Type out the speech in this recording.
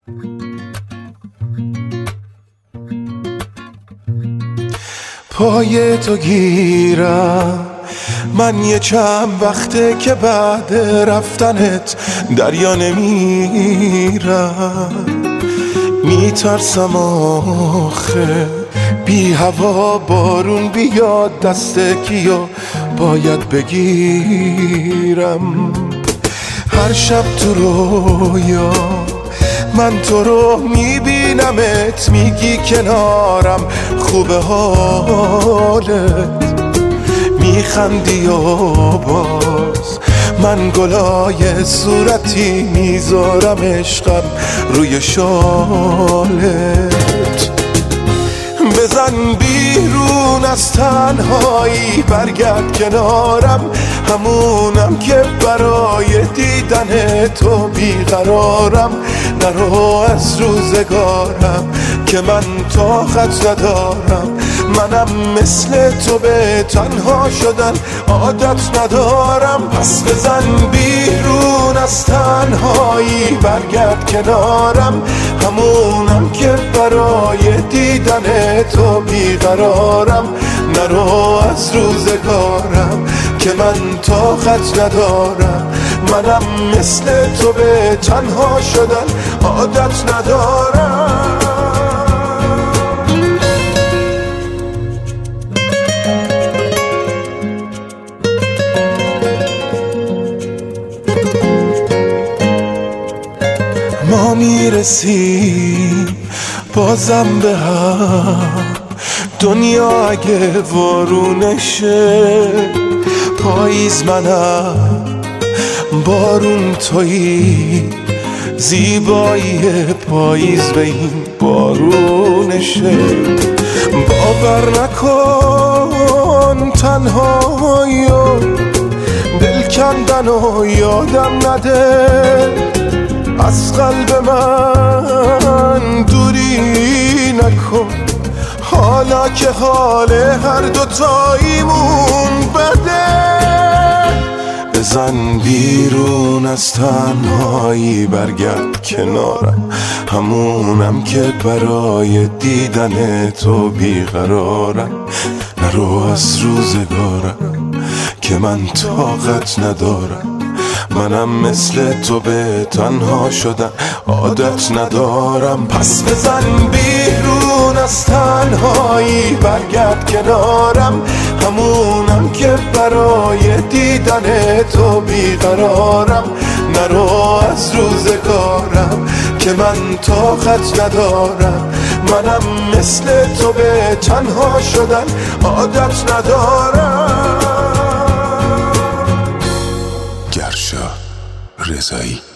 پای تو گیرم من یه چند وقته که بعد رفتنت دریا نمیرم، میترسم آخه بی هوا بارون بیاد دست کیو باید بگیرم. هر شب تو رویا من تو رو میبینمت، میگی کنارم خوبه حالت، میخندی و باز من گلای صورتی میذارم عشقم روی شالت. بزن بیرون از تنهایی برگرد کنارم، همونم که برای دیدن تو بیقرارم. نرو از روزگارم که من طاقت ندارم، منم مثل تو به تنها شدن عادت ندارم. پس بزن بیرون از تنهایی برگرد کنارم، همونم که برای دیدن تو بیقرارم. نرو از روزگارم که من طاقت ندارم، منم مثل تو به تنها شدن عادت ندارم. ما میرسیم بازم به هم، دنیا اگه وارونشه، پاییز منم بارون تویی، زیبایی پاییز به این بارونشه. باور نکن تنهایی و دل کندن و یادم نده، از قلب من دوری نکن، حالا که حال هر دوتاییمون بده. بزن بیرون از تنهایی برگرد کنارم، همونم که برای دیدن تو بیقرارم. نرو از روزگارم که من طاقت ندارم، منم مثل تو به تنها شدن عادت ندارم. پس بزن بیرون از تنهایی برگرد کنارم، همونم که برای دیدن تو بیقرارم. نرو از روزگارم که من طاقت ندارم، منم مثل تو به تنها شدن عادت ندارم. گرشا رضایی.